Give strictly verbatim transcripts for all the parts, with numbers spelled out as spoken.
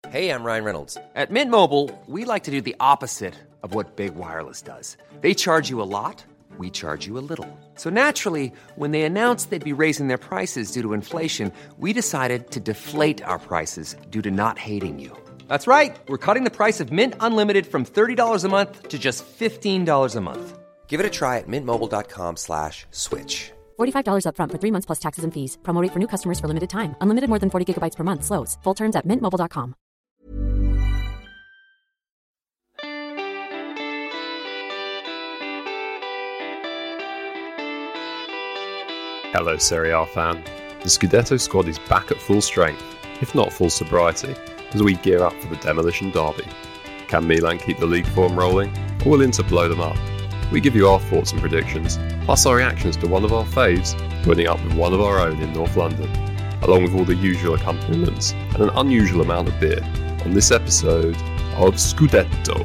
Hey, I'm Ryan Reynolds. At Mint Mobile, we like to do the opposite of what Big Wireless does. They charge you a lot, we charge you a little. So naturally, when they announced they'd be raising their prices due to inflation, we decided to deflate our prices due to not hating you. That's right. We're cutting the price of Mint Unlimited from thirty dollars a month to just fifteen dollars a month. Give it a try at mintmobile.com slash switch. forty-five dollars up front for three months plus taxes and fees. Promo rate for new customers for limited time. Unlimited more than forty gigabytes per month. Slows full terms at mint mobile dot com. Hello Serie A fan. The Scudetto squad is back at full strength, if not full sobriety, as we gear up for the demolition derby. Can Milan keep the league form rolling, or will Inter blow them up? We give you our thoughts and predictions, plus our reactions to one of our faves joining up with one of our own in North London, along with all the usual accompaniments and an unusual amount of beer, on this episode of Scudetto.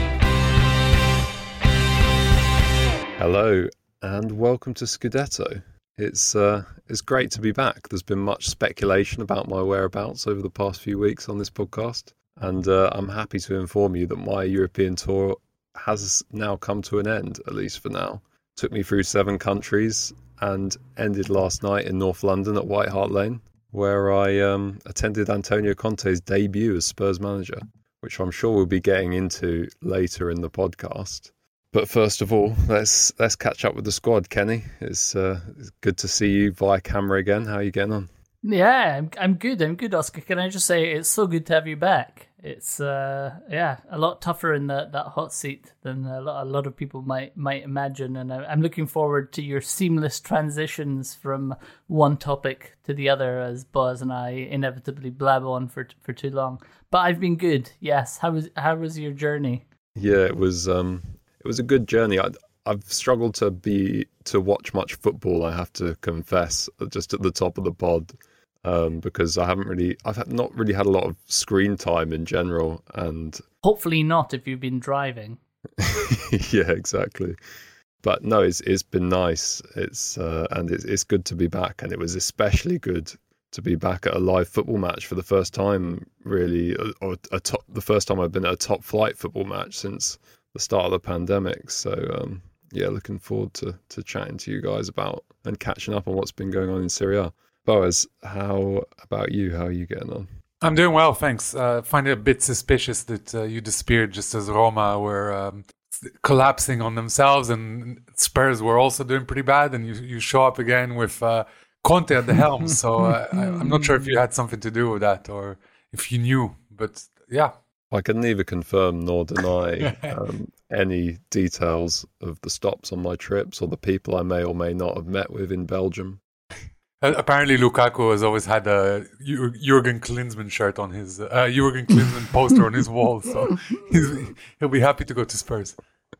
Hello, and welcome to Scudetto. It's uh, it's great to be back. There's been much speculation about my whereabouts over the past few weeks on this podcast, and uh, I'm happy to inform you that my European tour has now come to an end, at least for now. Took me through seven countries and ended last night in North London at White Hart Lane, where I um, attended Antonio Conte's debut as Spurs manager, which I'm sure we'll be getting into later in the podcast. But first of all, let's let's catch up with the squad. Kenny, it's, uh, it's good to see you via camera again. How are you getting on? Yeah, I'm I'm good. I'm good, Oscar. Can I just say it's so good to have you back. It's uh yeah a lot tougher in that, that hot seat than a lot a lot of people might might imagine, and I, I'm looking forward to your seamless transitions from one topic to the other as Boaz and I inevitably blab on for for too long. But I've been good. Yes. How was how was your journey? Yeah, it was um. It was a good journey. I, I've struggled to be to watch much football, I have to confess, just at the top of the pod, um, because I haven't really, I've had, not really had a lot of screen time in general, and hopefully not if you've been driving. Yeah, exactly. But no, it's it's been nice. It's uh, and it's it's good to be back, and it was especially good to be back at a live football match for the first time, really, or a top, the first time I've been at a top flight football match since the start of the pandemic. So um, yeah, looking forward to to chatting to you guys about and catching up on what's been going on in Serie A. Boaz, how about you? How are you getting on? I'm doing well, thanks. Uh, find it a bit suspicious that uh, you disappeared just as Roma were um, collapsing on themselves, and Spurs were also doing pretty bad, and you you show up again with uh, Conte at the helm. So uh, I, I'm not sure if you had something to do with that or if you knew, but yeah. I can neither confirm nor deny um, any details of the stops on my trips or the people I may or may not have met with in Belgium. Apparently, Lukaku has always had a Jurgen Klinsmann shirt on his uh, Jurgen Klinsmann poster on his wall, so he's, he'll be happy to go to Spurs.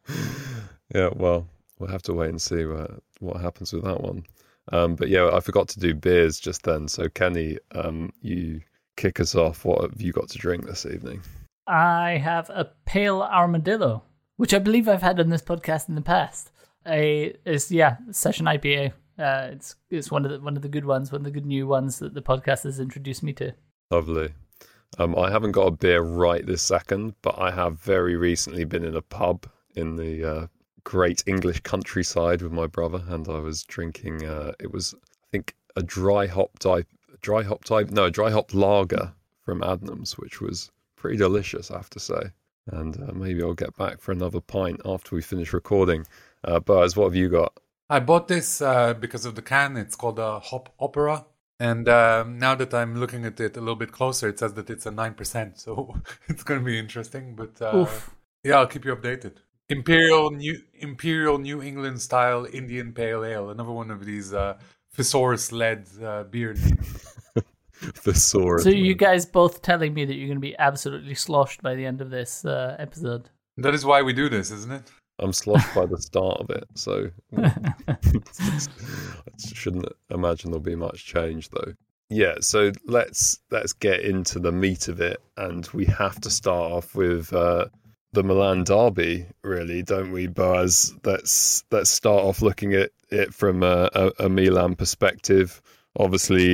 Yeah, well, we'll have to wait and see what, what happens with that one. Um, but yeah, I forgot to do beers just then. So Kenny, um, you kick us off. What have you got to drink this evening? I have a pale armadillo, which I believe I've had on this podcast in the past. A is yeah, session I P A. Uh, it's it's one of the one of the good ones, one of the good new ones that the podcast has introduced me to. Lovely. Um, I haven't got a beer right this second, but I have very recently been in a pub in the uh, great English countryside with my brother, and I was drinking. Uh, it was I think a dry hop type, dry hop type, no, a dry hop lager from Adnams, which was pretty delicious, I have to say. And uh, maybe I'll get back for another pint after we finish recording. Uh, Buzz, what have you got? I bought this uh, because of the can. It's called a Hop Opera. And um, now that I'm looking at it a little bit closer, it says that it's a nine percent. So it's going to be interesting. But uh, yeah, I'll keep you updated. Imperial New Imperial New England style Indian Pale Ale. Another one of these uh, thesaurus-led uh, beer names. Thesaurus. So you guys both telling me that you're going to be absolutely sloshed by the end of this uh, episode. That is why we do this, isn't it? I'm sloshed by the start of it, so I shouldn't imagine there'll be much change, though. Yeah, so let's let's get into the meat of it, and we have to start off with uh, the Milan derby, really, don't we, Boaz? Let's let's start off looking at it from a, a, a Milan perspective. Obviously,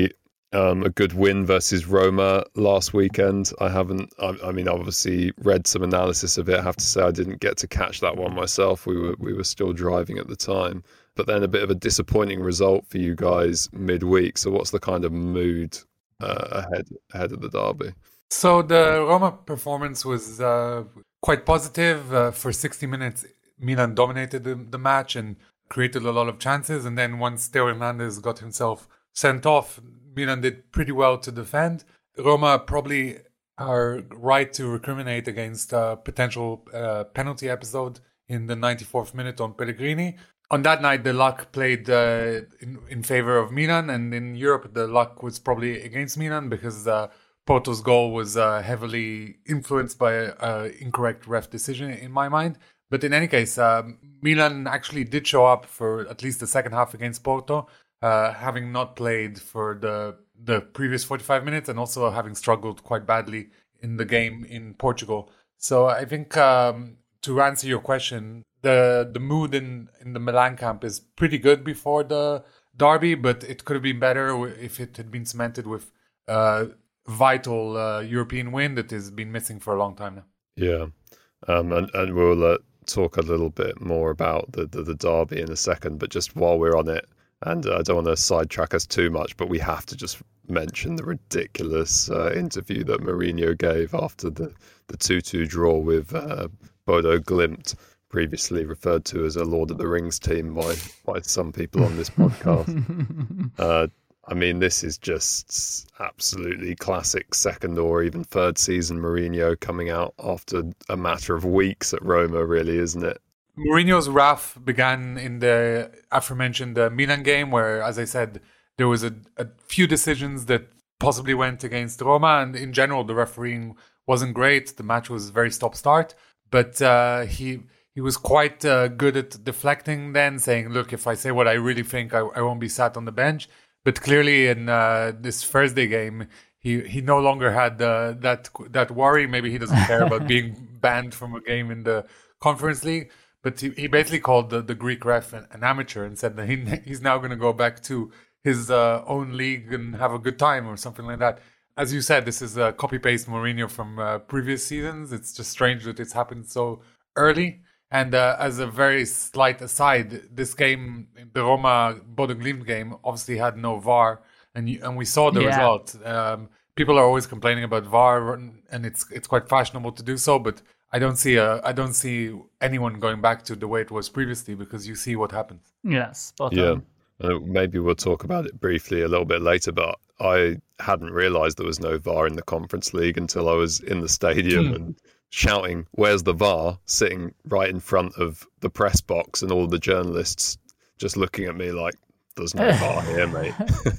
Um, a good win versus Roma last weekend. I haven't, I, I mean, obviously read some analysis of it. I have to say I didn't get to catch that one myself. We were we were still driving at the time. But then a bit of a disappointing result for you guys midweek. So what's the kind of mood uh, ahead ahead of the derby? So the Roma performance was uh, quite positive. Uh, for sixty minutes, Milan dominated the, the match and created a lot of chances. And then once Theo Hernandez got himself sent off, Milan did pretty well to defend. Roma probably are right to recriminate against a potential uh, penalty episode in the ninety-fourth minute on Pellegrini. On that night, the luck played uh, in, in favor of Milan, and in Europe, the luck was probably against Milan because uh, Porto's goal was uh, heavily influenced by an incorrect ref decision, in my mind. But in any case, uh, Milan actually did show up for at least the second half against Porto, uh, having not played for the the previous forty-five minutes and also having struggled quite badly in the game in Portugal. So I think um, to answer your question, the the mood in, in the Milan camp is pretty good before the derby, but it could have been better if it had been cemented with a uh, vital uh, European win that has been missing for a long time now. Yeah, um, and, and we'll uh, talk a little bit more about the, the, the derby in a second, but just while we're on it, and uh, I don't want to sidetrack us too much, but we have to just mention the ridiculous uh, interview that Mourinho gave after the, the two two draw with uh, Bodo Glimt, previously referred to as a Lord of the Rings team by, by some people on this podcast. uh, I mean, this is just absolutely classic second or even third season Mourinho coming out after a matter of weeks at Roma, really, isn't it? Mourinho's wrath began in the aforementioned uh, Milan game, where, as I said, there was a, a few decisions that possibly went against Roma, and in general, the refereeing wasn't great. The match was very stop-start, but uh, he he was quite uh, good at deflecting then, saying, look, if I say what I really think, I, I won't be sat on the bench. But clearly in uh, this Thursday game, he, he no longer had uh, that that worry. Maybe he doesn't care about being banned from a game in the Conference League. But he, he basically called the, the Greek ref an, an amateur and said that he, he's now going to go back to his uh, own league and have a good time or something like that. As you said, this is a copy-paste Mourinho from uh, previous seasons. It's just strange that it's happened so early. And uh, as a very slight aside, this game, the Roma-Bodo Glimt game, obviously had no V A R. And you, and we saw the yeah. result. Um, people are always complaining about V A R, and it's it's quite fashionable to do so. But I don't see a I don't see anyone going back to the way it was previously, because you see what happens. Yes, spot yeah. on. Uh, maybe we'll talk about it briefly a little bit later, but I hadn't realised there was no V A R in the Conference League until I was in the stadium mm. and shouting, "Where's the V A R?" sitting right in front of the press box, and all the journalists just looking at me like, "There's no V A R here, mate."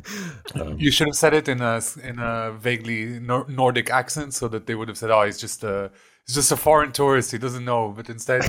um, you should have said it in a in a vaguely Nor- Nordic accent, so that they would have said, "Oh, he's just a he's just a foreign tourist. He doesn't know." But instead,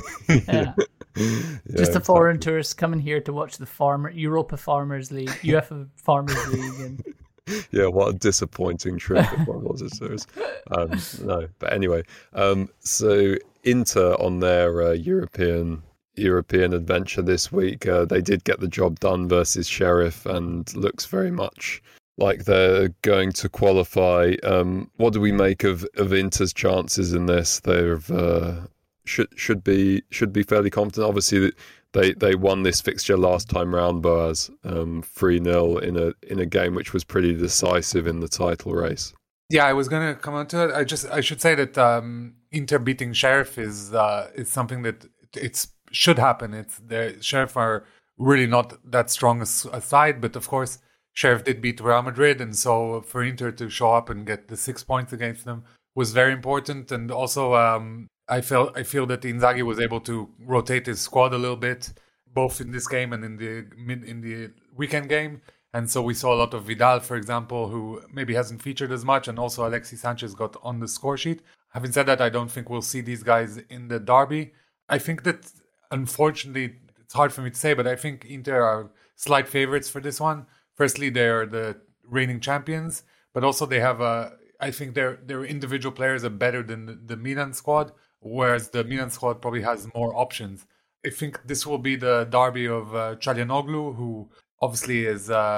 yeah. Yeah, just a foreign exactly. tourist coming here to watch the farmer Europa Farmers League, UEFA Farmers League, and yeah, what a disappointing trip if one was a serious. Um, no, but anyway, um, so Inter on their uh, European European adventure this week, uh, they did get the job done versus Sheriff, and looks very much like they're going to qualify. Um, what do we make of, of Inter's chances in this? They've uh, should should be should be fairly confident. Obviously, they they won this fixture last time round, Boaz, um, three nil in a in a game which was pretty decisive in the title race. Yeah, I was going to come on to it. I just I should say that um, Inter beating Sheriff is uh, is something that it's should happen. It's the Sheriff are really not that strong a, a side, but of course Sheriff did beat Real Madrid, and so for Inter to show up and get the six points against them was very important. And also, um, I feel I feel that Inzaghi was able to rotate his squad a little bit, both in this game and in the mid in the weekend game. And so we saw a lot of Vidal, for example, who maybe hasn't featured as much, and also Alexis Sanchez got on the score sheet. Having said that, I don't think we'll see these guys in the derby. I think that, unfortunately, it's hard for me to say, but I think Inter are slight favorites for this one. Firstly, they're the reigning champions, but also they have a. I think their their individual players are better than the, the Milan squad, whereas the Milan squad probably has more options. I think this will be the derby of uh, Çalhanoğlu, who obviously is uh,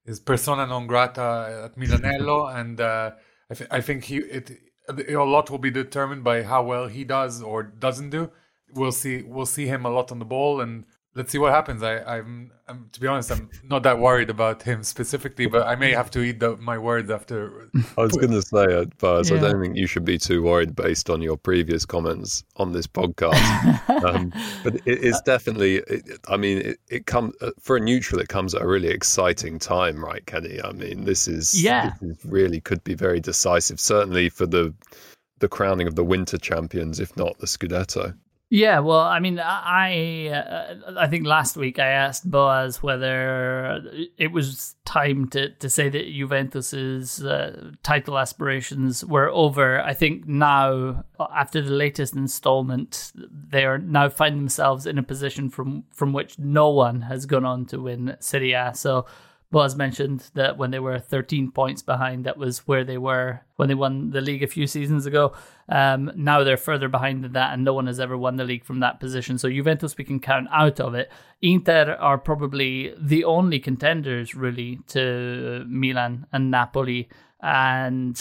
is persona non grata at Milanello, and uh, I, th- I think he it, a lot will be determined by how well he does or doesn't do. We'll see. We'll see him a lot on the ball, and let's see what happens. I, I'm, I'm, to be honest, I'm not that worried about him specifically, but I may have to eat the, my words after. I was going to say, uh, Buzz, Yeah. I don't think you should be too worried based on your previous comments on this podcast. um, but it is definitely, it, I mean, it, it comes for a neutral. It comes at a really exciting time, right, Kenny? I mean, this is, Yeah. this is really could be very decisive. Certainly for the the crowning of the winter champions, if not the Scudetto. Yeah, well, I mean, I uh, I think last week I asked Boaz whether it was time to, to say that Juventus's uh, title aspirations were over. I think now, after the latest installment, they are now find themselves in a position from, from which no one has gone on to win Serie A. So Boaz mentioned that when they were thirteen points behind, that was where they were when they won the league a few seasons ago. Um, now they're further behind than that, and no one has ever won the league from that position. So Juventus, we can count out of it. Inter are probably the only contenders, really, to Milan and Napoli. And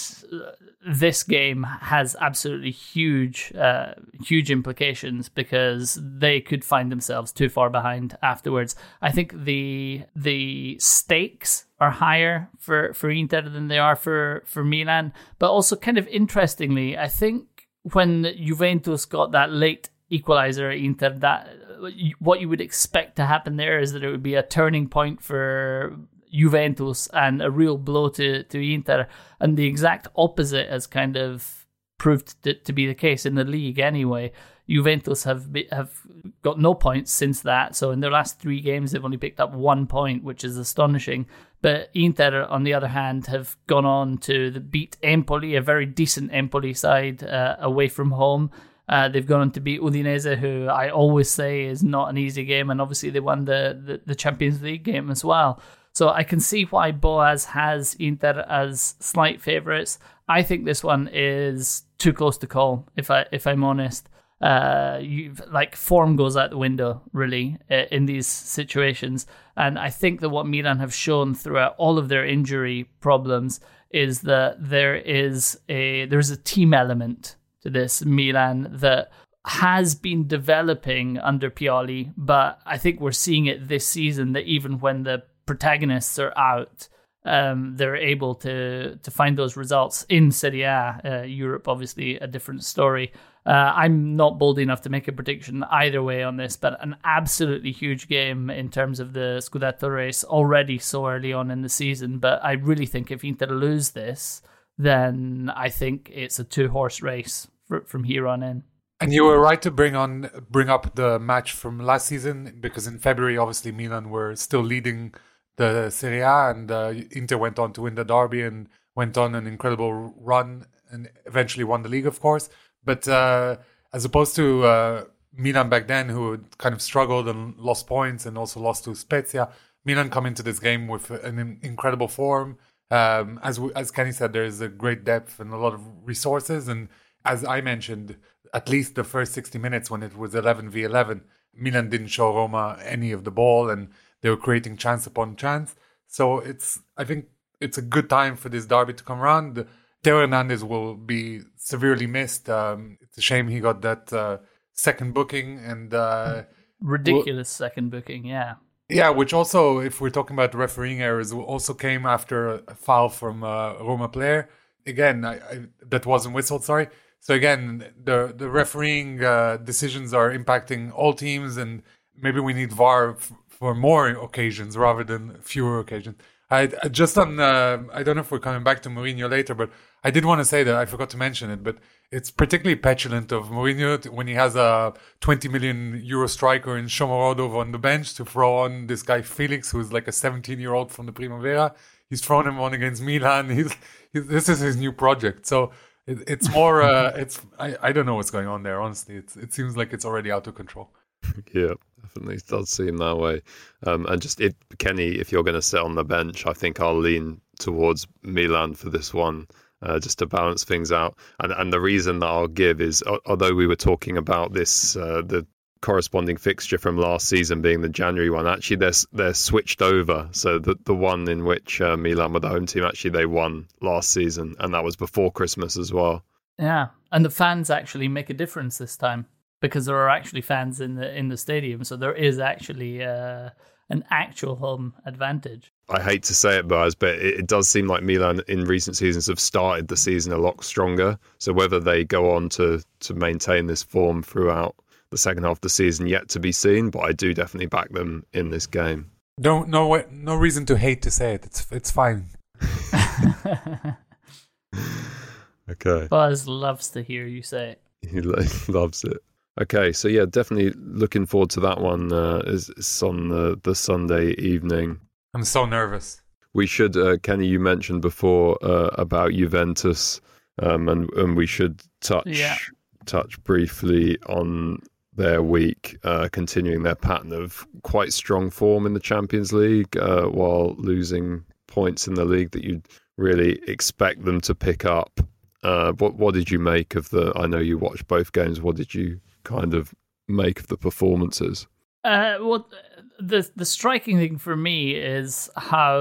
this game has absolutely huge, uh, huge implications because they could find themselves too far behind afterwards. I think the the stakes are higher for, for Inter than they are for, for Milan. But also, kind of interestingly, I think when Juventus got that late equalizer at Inter, that what you would expect to happen there is that it would be a turning point for Juventus and a real blow to, to Inter, and the exact opposite has kind of proved to, to be the case in the league anyway. Juventus have be, have got no points since that, so in their last three games they've only picked up one point, which is astonishing. But Inter, on the other hand, have gone on to the beat Empoli, a very decent Empoli side uh, away from home. Uh, they've gone on to beat Udinese, who I always say is not an easy game, and obviously they won the, the, the Champions League game as well. So I can see why Boaz has Inter as slight favourites. I think this one is too close to call, if I if I'm honest. Uh, you like form goes out the window really in these situations, and I think that what Milan have shown throughout all of their injury problems is that there is a there's a team element to this Milan that has been developing under Pioli, but I think we're seeing it this season that even when the protagonists are out, um, they're able to to find those results in Serie A. Uh, Europe, obviously, a different story. Uh, I'm not bold enough to make a prediction either way on this, but an absolutely huge game in terms of the Scudetto race already so early on in the season. But I really think if Inter lose this, then I think it's a two-horse race for, from here on in. And you were right to bring on bring up the match from last season, because in February, obviously, Milan were still leading the Serie A, and uh, Inter went on to win the derby and went on an incredible run and eventually won the league, of course. But uh, as opposed to uh, Milan back then, who kind of struggled and lost points and also lost to Spezia, Milan come into this game with an incredible form. Um, as we, as Kenny said, there is a great depth and a lot of resources. And as I mentioned, at least the first sixty minutes when it was eleven v eleven, Milan didn't show Roma any of the ball, and they were creating chance upon chance. So it's I think it's a good time for this derby to come around. Theo Hernandez will be severely missed. Um, it's a shame he got that uh, second booking. and uh, Ridiculous well, second booking, yeah. Yeah, which also, if we're talking about refereeing errors, also came after a foul from a Roma player. Again, I, I, that wasn't whistled, sorry. So again, the the refereeing uh, decisions are impacting all teams, and maybe we need V A R f- for more occasions rather than fewer occasions. I, I just on uh, I don't know if we're coming back to Mourinho later, but I did want to say that I forgot to mention it. But it's particularly petulant of Mourinho when he has a twenty million euro striker in Shomorodov on the bench to throw on this guy Felix, who's like a seventeen year old from the Primavera. He's thrown him on against Milan. He's, he's this is his new project. So. It, it's more. Uh, it's. I, I. don't know what's going on there. Honestly, it's. It seems like it's already out of control. Yeah, definitely it does seem that way. Um, and just if Kenny, if you're going to sit on the bench, I think I'll lean towards Milan for this one, uh, just to balance things out. And and the reason that I'll give is, although we were talking about this, uh, the corresponding fixture from last season being the January one. Actually, they're they're switched over. So the the one in which uh, Milan were the home team, actually they won last season, and that was before Christmas as well. Yeah, and the fans actually make a difference this time because there are actually fans in the in the stadium. So there is actually uh, an actual home advantage. I hate to say it, Baz, but it, it does seem like Milan in recent seasons have started the season a lot stronger. So whether they go on to to maintain this form throughout the second half of the season, yet to be seen, but I do definitely back them in this game. No, no, no reason to hate to say it. It's it's fine. Okay. Buzz loves to hear you say it. He loves it. Okay, so yeah, definitely looking forward to that one. Uh, it's, it's on the, the Sunday evening. I'm so nervous. We should, uh, Kenny, you mentioned before uh, about Juventus, um, and and we should touch yeah. touch briefly on their week, uh, continuing their pattern of quite strong form in the Champions League, uh, while losing points in the league that you'd really expect them to pick up. Uh, what what did you make of the? I know you watched both games. What did you kind of make of the performances? Uh, well, the the striking thing for me is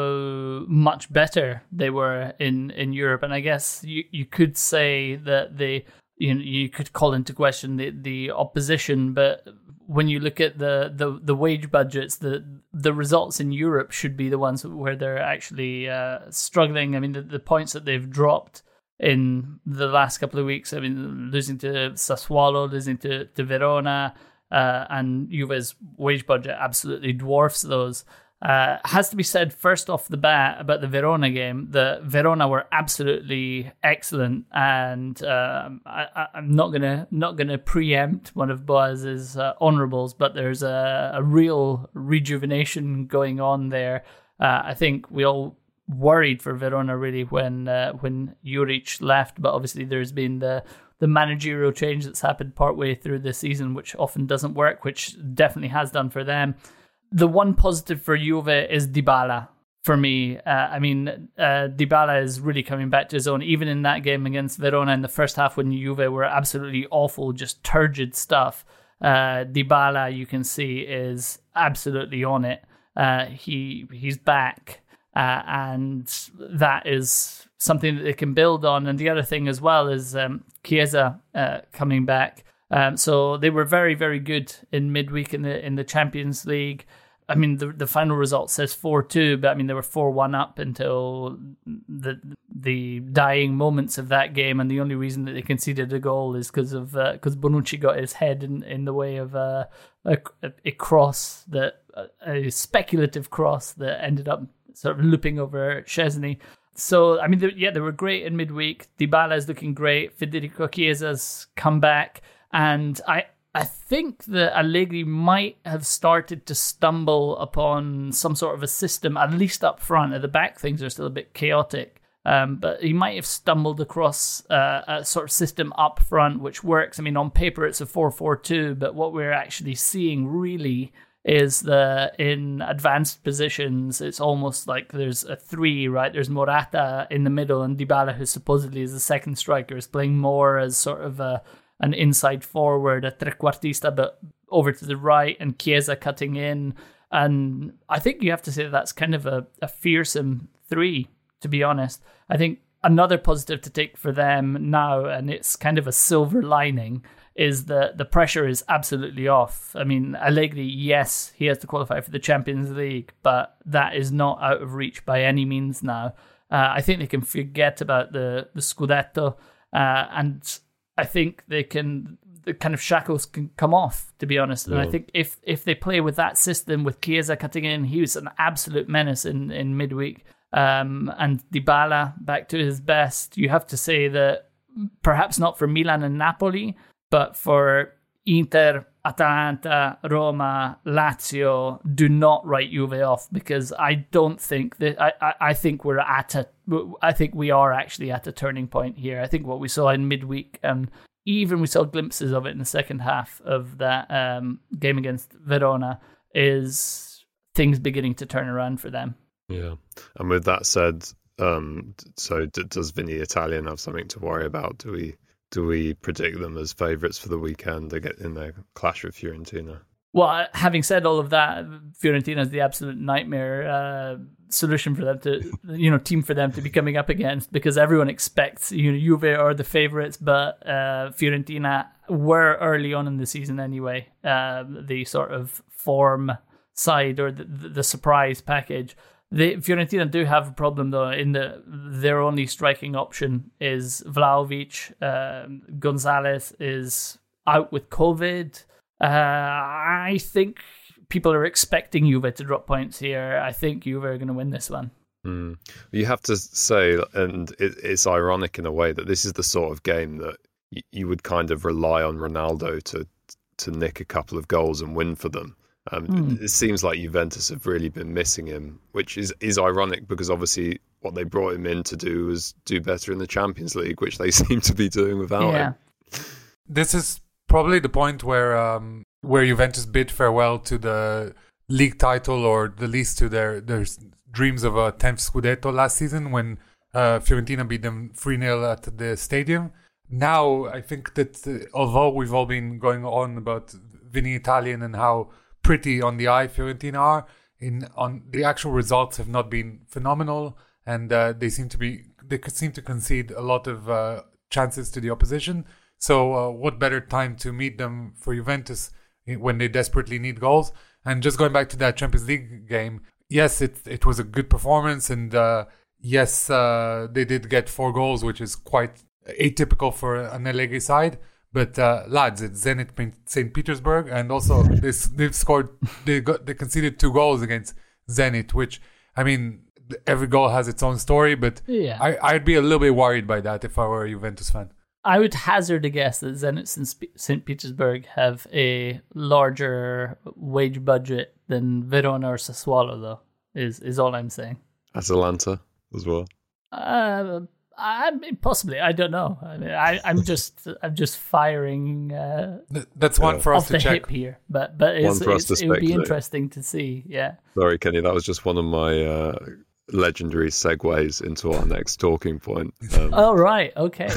how much better they were in, in Europe, and I guess you, you could say that they you know, you could call into question the, the opposition, but when you look at the, the, the wage budgets, the the results in Europe should be the ones where they're actually uh, struggling. I mean, the, the points that they've dropped in the last couple of weeks, I mean, losing to Sassuolo, losing to, to Verona, uh, and Juve's wage budget absolutely dwarfs those. Uh, has to be said first off the bat about the Verona game. The Verona were absolutely excellent, and um, I, I'm not gonna not gonna preempt one of Boaz's uh, honourables, but there's a, a real rejuvenation going on there. Uh, I think we all worried for Verona really when uh, when Juric left, but obviously there's been the the managerial change that's happened partway through the season, which often doesn't work, which definitely has done for them. The one positive for Juve is Dybala for me. Uh, I mean, uh, Dybala is really coming back to his own. Even in that game against Verona in the first half when Juve were absolutely awful, just turgid stuff, uh, Dybala, you can see, is absolutely on it. Uh, he He's back, uh, and that is something that they can build on. And the other thing as well is um, Chiesa uh, coming back. Um, so they were very, very good in midweek in the in the Champions League. I mean, the the final result says four two, but I mean, they were four one up until the the dying moments of that game, and the only reason that they conceded a goal is because of because uh, Bonucci got his head in, in the way of uh, a, a cross, that a speculative cross that ended up sort of looping over Szczesny. So, I mean, yeah, they were great in midweek. Dybala is looking great. Federico Chiesa's come back. And I I think that Allegri might have started to stumble upon some sort of a system, at least up front. At the back, things are still a bit chaotic. Um, but he might have stumbled across uh, a sort of system up front, which works. I mean, on paper, it's a four four two, but what we're actually seeing really is that in advanced positions, it's almost like there's a three, right? There's Morata in the middle, and Dybala, who supposedly is the second striker, is playing more as sort of a an inside forward, a trequartista, but over to the right, and Chiesa cutting in. And I think you have to say that that's kind of a, a fearsome three, to be honest. I think another positive to take for them now, and it's kind of a silver lining, is that the pressure is absolutely off. I mean, Allegri, yes, he has to qualify for the Champions League, but that is not out of reach by any means now. Uh, I think they can forget about the, the Scudetto, uh, and I think they can, the kind of shackles can come off, to be honest. And yeah. I think if if they play with that system, with Chiesa cutting in, he was an absolute menace in, in midweek. Um, and Dybala back to his best. You have to say that perhaps not for Milan and Napoli, but for Inter, Atalanta, Roma, Lazio, do not write Juve off, because I don't think that I, I, I think we're at a I think we are actually at a turning point here. I think what we saw in midweek, and even we saw glimpses of it in the second half of that um, game against Verona, is things beginning to turn around for them. Yeah, and with that said, um, so d- does Vinny Italian have something to worry about? Do we do we predict them as favourites for the weekend in their clash with Fiorentina? Well, having said all of that, Fiorentina is the absolute nightmare uh, solution for them to, you know, team for them to be coming up against, because everyone expects, you know, Juve are the favourites, but uh, Fiorentina were early on in the season anyway, uh, the sort of form side or the, the surprise package. The Fiorentina do have a problem though in that their only striking option is Vlahovic. Um, Gonzalez is out with COVID. Uh, I think people are expecting Juve to drop points here. I think Juve are going to win this one. Mm. You have to say, and it, it's ironic in a way, that this is the sort of game that y- you would kind of rely on Ronaldo to to nick a couple of goals and win for them. Um, mm. It seems like Juventus have really been missing him, which is, is ironic because obviously what they brought him in to do was do better in the Champions League, which they seem to be doing without yeah. him. This is probably the point where um, where Juventus bid farewell to the league title, or the least to their, their dreams of a tenth Scudetto last season, when uh, Fiorentina beat them three nil at the stadium. Now, I think that uh, although we've all been going on about Vini Italian and how pretty on the eye Fiorentina are, in on the actual results have not been phenomenal, and uh, they seem to be they could seem to concede a lot of uh, chances to the opposition. So uh, what better time to meet them for Juventus when they desperately need goals? And just going back to that Champions League game, yes, it it was a good performance, and uh, yes, uh, they did get four goals, which is quite atypical for an Allegri side. But uh, lads, it's Zenit Saint Petersburg, and also this, they've scored, they got they conceded two goals against Zenit, which, I mean, every goal has its own story, but yeah. I, I'd be a little bit worried by that if I were a Juventus fan. I would hazard a guess that Zenit Saint Petersburg have a larger wage budget than Verona or Sassuolo, though, is, is all I'm saying. Atalanta as well. Uh, I mean, possibly. I don't know. I mean, I, I'm just, I'm just firing. Uh, That's one yeah. for us off to the check. hip here, but but it's, One for us it's, to it would be speculate. interesting to see. Yeah. Sorry, Kenny, that was just one of my uh, legendary segues into our next talking point. Um, Oh right. Okay.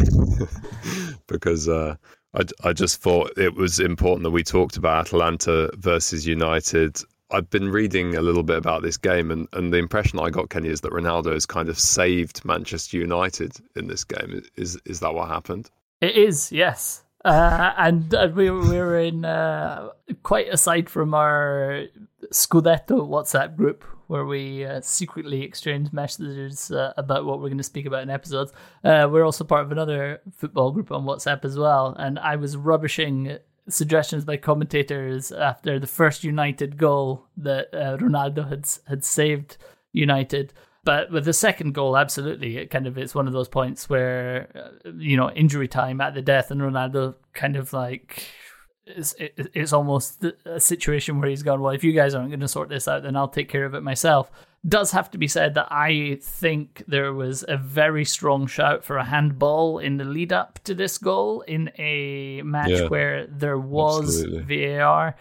because uh, I, I just thought it was important that we talked about Atalanta versus United. I've been reading a little bit about this game, and, and the impression I got, Kenny, is that Ronaldo has kind of saved Manchester United in this game. Is is that what happened? It is, yes. Uh, and uh, we, we were in, uh, quite aside from our Scudetto WhatsApp group, where we uh, secretly exchange messages uh, about what we're going to speak about in episodes. Uh, we're also part of another football group on WhatsApp as well, and I was rubbishing suggestions by commentators after the first United goal that uh, Ronaldo had had saved United. But with the second goal, absolutely, it kind of it's one of those points where uh, you know injury time at the death, and Ronaldo kind of like it's it, it's almost a situation where he's gone, well, if you guys aren't going to sort this out, then I'll take care of it myself. Does have to be said that I think there was a very strong shout for a handball in the lead up to this goal in a match Yeah, where there was absolutely. V A R.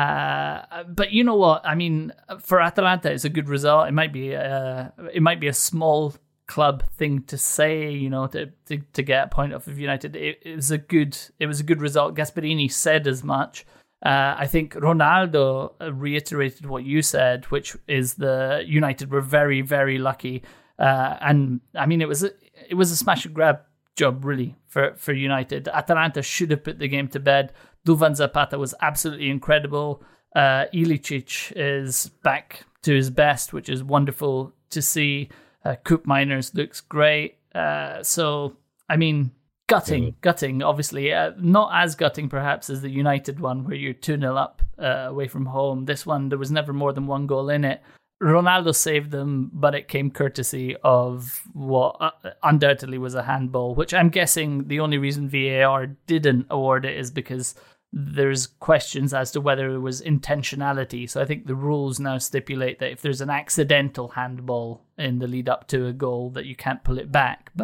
Uh, but you know what? I mean, for Atalanta, it's a good result. It might be a, it might be a small club thing to say, you know, to to, to get a point off of United. It, it was a good it was a good result. Gasperini said as much. Uh, I think Ronaldo reiterated what you said, which is the United were very, very lucky. Uh, and I mean, it was a, it was a smash and grab job, really, for, for United. Atalanta should have put the game to bed. Duvan Zapata was absolutely incredible. Uh, Ilicic is back to his best, which is wonderful to see. Uh, Coop Miners looks great. Uh, so, I mean... Gutting, Yeah. gutting, obviously. Uh, not as gutting, perhaps, as the United one, where you're two nil up uh, away from home. This one, there was never more than one goal in it. Ronaldo saved them, but it came courtesy of what uh, undoubtedly was a handball, which I'm guessing the only reason V A R didn't award it is because there's questions as to whether it was intentionality. So I think the rules now stipulate that if there's an accidental handball in the lead up to a goal, that you can't pull it back. But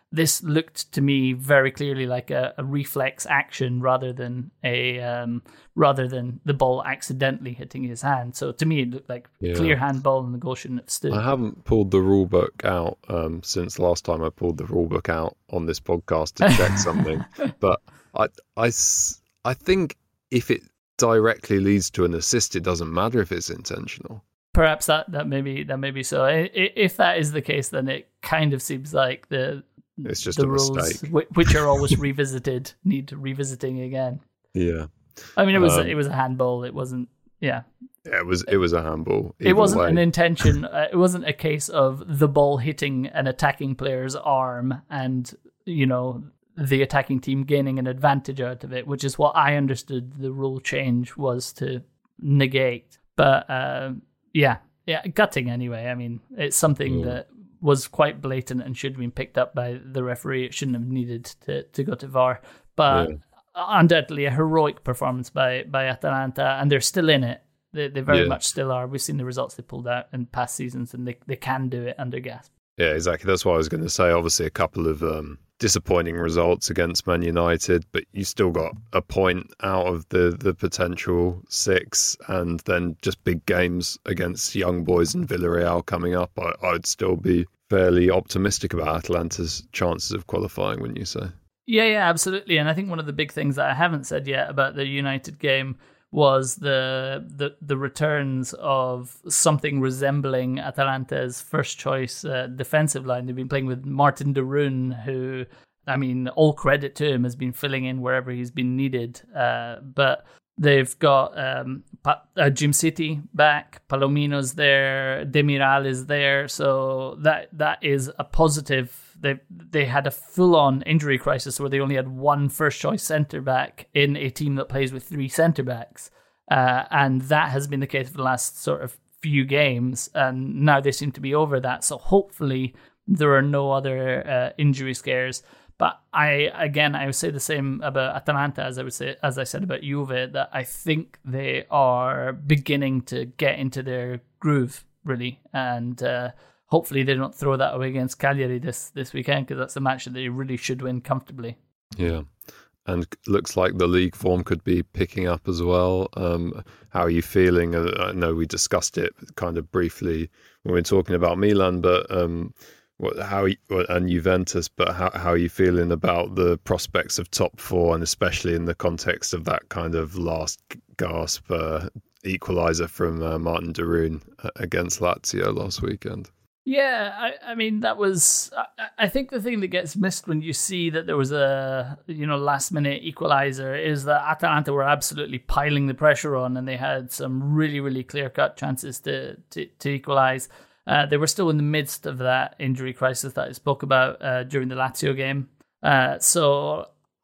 this looked to me very clearly like a, a reflex action rather than a um, rather than the ball accidentally hitting his hand. So to me, it looked like Yeah. clear handball, and the goal shouldn't have stood. I haven't pulled the rule book out um, since the last time I pulled the rule book out on this podcast to check something. But I, I, s- I think if it directly leads to an assist, it doesn't matter if it's intentional. Perhaps that that may be that may be so. I- i- If that is the case, then it kind of seems like the It's just the a rules, mistake. whi- which are always revisited, need revisiting again. Yeah. I mean, it was Um, it was a handball. It wasn't. Yeah, Yeah, it was it was a handball. it either wasn't way. an intention. Uh, it wasn't a case of the ball hitting an attacking player's arm and, you know, the attacking team gaining an advantage out of it, which is what I understood the rule change was to negate. But uh, yeah, yeah, gutting anyway. I mean, it's something Yeah. that was quite blatant and should have been picked up by the referee. It shouldn't have needed to, to go to V A R. But Yeah. undoubtedly a heroic performance by, by Atalanta, and they're still in it. They, they very Yeah. much still are. We've seen the results they pulled out in past seasons, and they, they can do it under Gasp. Yeah, exactly. That's what I was going to say. Obviously, a couple of um, disappointing results against Man United, but you still got a point out of the, the potential six, and then just big games against Young Boys and Villarreal coming up. I, I'd still be fairly optimistic about Atalanta's chances of qualifying, wouldn't you say? Yeah, yeah, absolutely. And I think one of the big things that I haven't said yet about the United game was the the, the returns of something resembling Atalanta's first choice uh, defensive line. They've been playing with Martin de Roon, who, I mean, all credit to him, has been filling in wherever he's been needed. Uh, but they've got um, pa- uh, Jim City back, Palomino's there, Demiral is there. So that that is a positive. They they had a full-on injury crisis where they only had one first-choice centre-back in a team that plays with three centre-backs. Uh, and that has been the case for the last sort of few games. And now they seem to be over that. So hopefully there are no other uh, injury scares. But I, again, I would say the same about Atalanta as I would say, as I said about Juve, that I think they are beginning to get into their groove, really. And uh, hopefully they don't throw that away against Cagliari this, this weekend, because that's a match that they really should win comfortably. Yeah. And looks like the league form could be picking up as well. Um, how are you feeling? Uh, I know we discussed it kind of briefly when we were talking about Milan, but um, what, how and Juventus. But how how are you feeling about the prospects of top four, and especially in the context of that kind of last gasp uh, equaliser from uh, Martin de Roon against Lazio last weekend? Yeah, I, I mean, that was, I, I think the thing that gets missed when you see that there was a, you know, last minute equalizer is that Atalanta were absolutely piling the pressure on, and they had some really, really clear cut chances to, to, to equalize. Uh, they were still in the midst of that injury crisis that I spoke about uh, during the Lazio game. Uh, so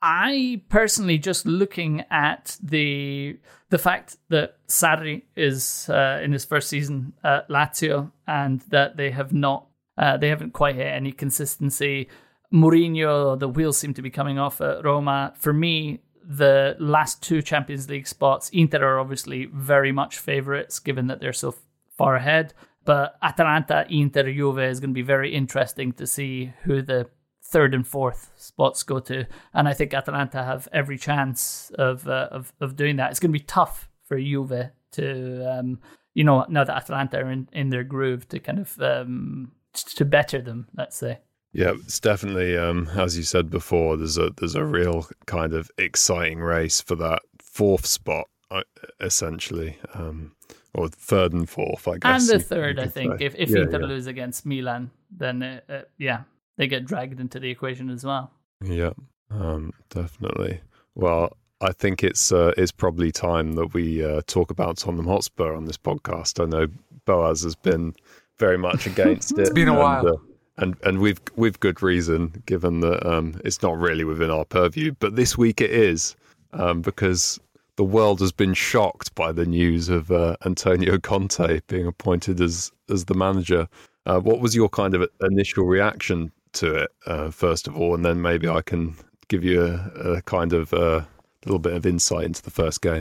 I personally, just looking at the the fact that Sarri is uh, in his first season at Lazio, and that they have not, uh, they haven't quite hit any consistency. Mourinho, the wheels seem to be coming off at Roma. For me, the last two Champions League spots, Inter are obviously very much favourites, given that they're so far ahead. But Atalanta, Inter, Juve is going to be very interesting to see who the third and fourth spots go to, and I think Atalanta have every chance of uh, of of doing that. It's going to be tough for Juve to, um, you know, now that Atalanta are in, in their groove, to kind of um, to better them, let's say. Yeah, it's definitely, um, as you said before, there's a there's a real kind of exciting race for that fourth spot, uh, essentially, um, or third and fourth, I guess. And the third, I think, say. if if yeah, Inter yeah. lose against Milan, then uh, uh, yeah, they get dragged into the equation as well. Yeah, um, definitely. Well, I think it's uh, it's probably time that we uh, talk about Tottenham Hotspur on this podcast. I know Boaz has been very much against it. It's been a and, while. Uh, and and with with good reason, given that um, it's not really within our purview. But this week it is, um, because the world has been shocked by the news of uh, Antonio Conte being appointed as as the manager. Uh, what was your kind of initial reaction to it, uh, first of all, and then maybe I can give you a, a kind of uh, little bit of insight into the first game.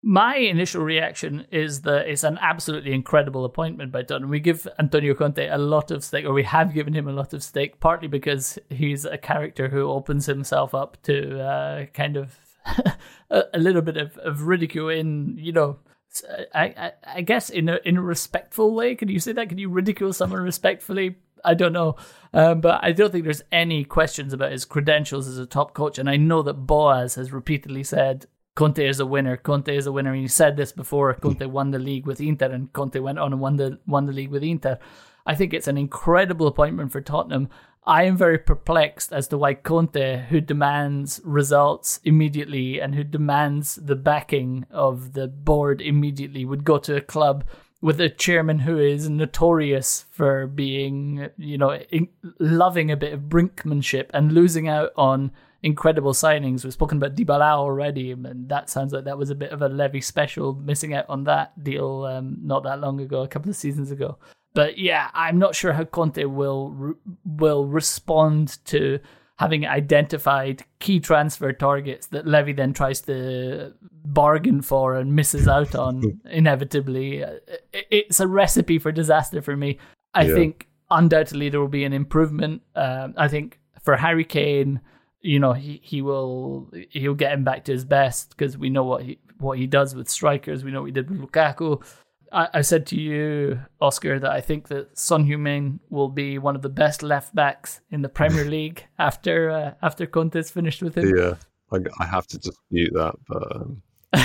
My initial reaction is that it's an absolutely incredible appointment by Tottenham. We give Antonio Conte a lot of stake, or we have given him a lot of stake, partly because he's a character who opens himself up to uh, kind of a, a little bit of, of ridicule in, you know, I, I, I guess in a in a respectful way. Can you say that? Can you ridicule someone respectfully? I don't know. Um, but I don't think there's any questions about his credentials as a top coach. And I know that Boaz has repeatedly said, Conte is a winner. Conte is a winner. And he said this before Conte won the league with Inter, and Conte went on and won the won the league with Inter. I think it's an incredible appointment for Tottenham. I am very perplexed as to why Conte, who demands results immediately and who demands the backing of the board immediately, would go to a club with a chairman who is notorious for being, you know, in, loving a bit of brinkmanship and losing out on incredible signings. We've spoken about Dybala already, and that sounds like that was a bit of a Levy special, missing out on that deal um, not that long ago, a couple of seasons ago. But yeah, I'm not sure how Conte will re- will respond to having identified key transfer targets that Levy then tries to bargain for and misses out on inevitably. It's a recipe for disaster for me. I yeah. think undoubtedly there will be an improvement. Um, I think for Harry Kane, you know, he, he will he'll get him back to his best, because we know what he what he does with strikers. We know what he did with Lukaku. I, I said to you, Oscar, that I think that Son Heung-min will be one of the best left backs in the Premier League after uh, after Conte's finished with him. Yeah, I, I have to dispute that, but um...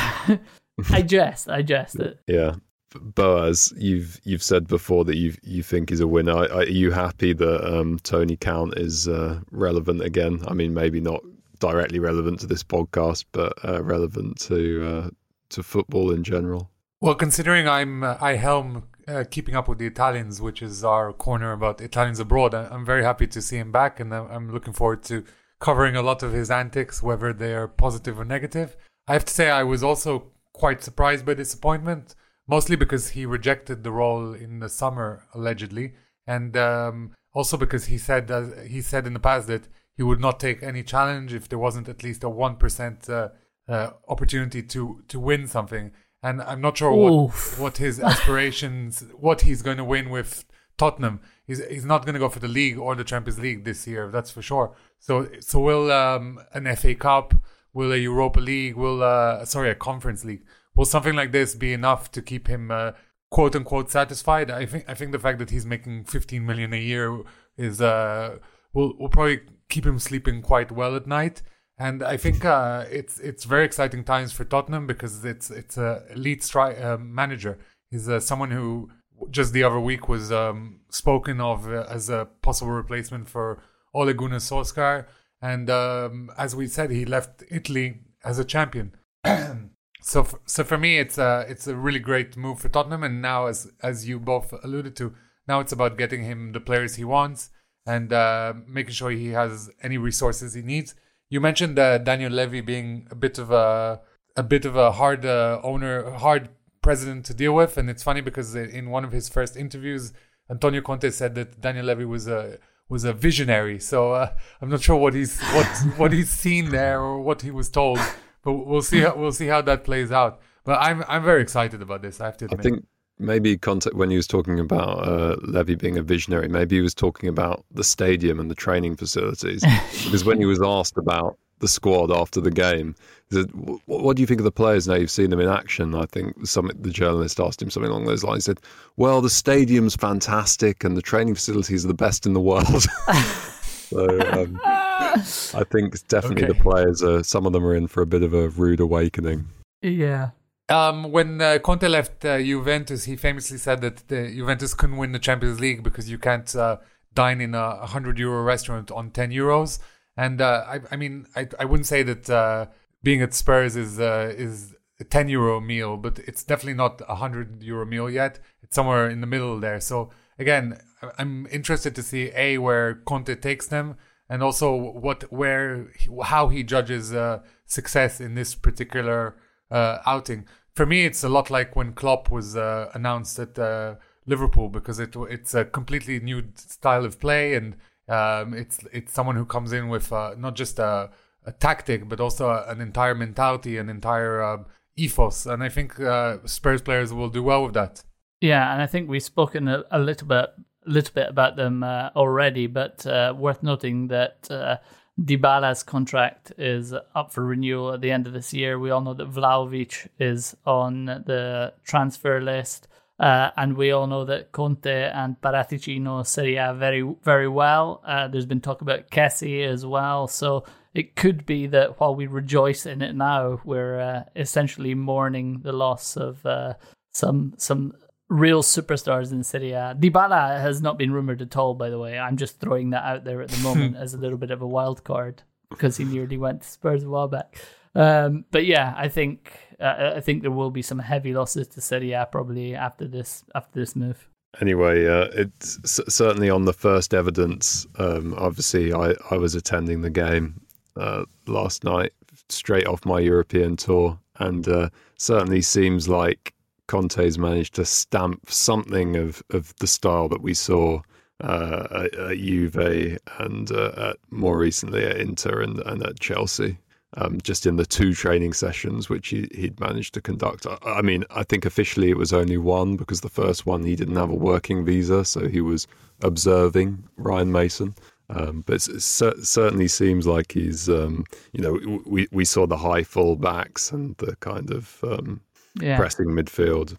I jest, I jest it. Yeah, Boaz, you've you've said before that you you think he's a winner. Are, are you happy that um, Tony Count is uh, relevant again? I mean, maybe not directly relevant to this podcast, but uh, relevant to uh, to football in general. Well, considering I'm uh, I helm uh, Keeping Up with the Italians, which is our corner about Italians abroad, I'm very happy to see him back, and I'm looking forward to covering a lot of his antics, whether they are positive or negative. I have to say I was also quite surprised by this appointment, mostly because he rejected the role in the summer, allegedly, and um, also because he said uh, he said in the past that he would not take any challenge if there wasn't at least a one percent uh, uh, opportunity to, to win something. And I'm not sure what, what his aspirations, what he's going to win with Tottenham. He's he's not going to go for the league or the Champions League this year, that's for sure. So so will um, an F A Cup, will a Europa League, will uh, sorry a Conference League, will something like this be enough to keep him uh, quote unquote satisfied? I think I think the fact that he's making fifteen million a year is uh will will probably keep him sleeping quite well at night. And I think uh, it's it's very exciting times for Tottenham, because it's it's a elite stri- uh, manager. He's uh, someone who just the other week was um, spoken of uh, as a possible replacement for Ole Gunnar Solskjaer. And um, as we said, he left Italy as a champion. so f- so for me, it's a it's a really great move for Tottenham. And now, as as you both alluded to, now it's about getting him the players he wants and uh, making sure he has any resources he needs. You mentioned uh, Daniel Levy being a bit of a a bit of a hard uh, owner, hard president to deal with, and it's funny because in one of his first interviews, Antonio Conte said that Daniel Levy was a was a visionary. So uh, I'm not sure what he's what what he's seen there or what he was told, but we'll see how, we'll see how that plays out. But I'm I'm very excited about this, I have to admit. I think maybe Conte, when he was talking about uh, Levy being a visionary, maybe he was talking about the stadium and the training facilities. Because when he was asked about the squad after the game, he said, what do you think of the players now you've seen them in action? I think some, the journalist asked him something along those lines. He said, well, the stadium's fantastic and the training facilities are the best in the world. So um, I think definitely okay. the players, are, some of them are in for a bit of a rude awakening. Yeah. Um, when uh, Conte left uh, Juventus, he famously said that the Juventus couldn't win the Champions League because you can't uh, dine in a one hundred euro restaurant on ten euros. And uh, I, I mean, I, I wouldn't say that uh, being at Spurs is uh, is a ten euro meal, but it's definitely not a one hundred euro meal yet. It's somewhere in the middle there. So again, I'm interested to see A, where Conte takes them, and also what where how he judges uh, success in this particular uh, outing. For me, it's a lot like when Klopp was uh, announced at uh, Liverpool, because it it's a completely new style of play, and um, it's it's someone who comes in with uh, not just a, a tactic, but also a, an entire mentality, an entire uh, ethos, and I think uh, Spurs players will do well with that. Yeah, and I think we've spoken a, a little bit, a little bit about them uh, already, but uh, worth noting that uh, Dybala's contract is up for renewal at the end of this year. We all know that Vlahovic is on the transfer list, uh, and we all know that Conte and Paratici know Serie A very, very well. Uh, there's been talk about Kessie as well, so it could be that while we rejoice in it now, we're uh, essentially mourning the loss of uh, some some. real superstars in Serie A. Dybala has not been rumoured at all, by the way. I'm just throwing that out there at the moment as a little bit of a wild card because he nearly went to Spurs a while back. Um, but yeah, I think uh, I think there will be some heavy losses to Serie A probably after this after this move. Anyway, uh, it's c- certainly on the first evidence. Um, obviously, I, I was attending the game uh, last night, straight off my European tour, and uh, certainly seems like Conte's managed to stamp something of, of the style that we saw uh, at, at Juve and uh, at, more recently at Inter and, and at Chelsea, um, just in the two training sessions which he, he'd managed to conduct. I, I mean, I think officially it was only one because the first one he didn't have a working visa, so he was observing Ryan Mason. Um, but it certainly seems like he's, um, you know, we, we saw the high full backs and the kind of... Um, Yeah. pressing midfield.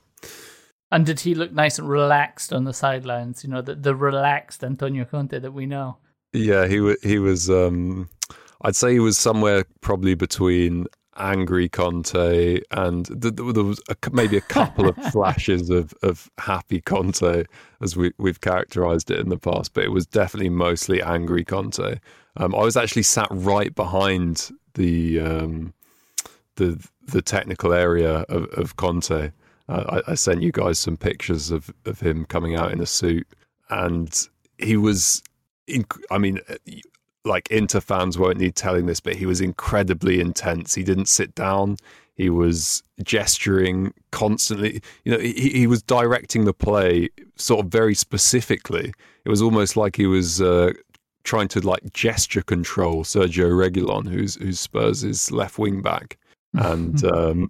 And did he look nice and relaxed on the sidelines? You know, the, the relaxed Antonio Conte that we know. Yeah, he w- he was. Um, I'd say he was somewhere probably between angry Conte and th- th- there was a, maybe a couple of flashes of, of happy Conte, as we we've characterised it in the past. But it was definitely mostly angry Conte. Um, I was actually sat right behind the. Um, the the technical area of, of Conte. Uh, I, I sent you guys some pictures of, of him coming out in a suit, and he was, inc- I mean, like Inter fans won't need telling this, but he was incredibly intense. He didn't sit down. He was gesturing constantly. You know, he, he was directing the play sort of very specifically. It was almost like he was uh, trying to like gesture control Sergio Reguilon, who's who's Spurs' left wing back. And um,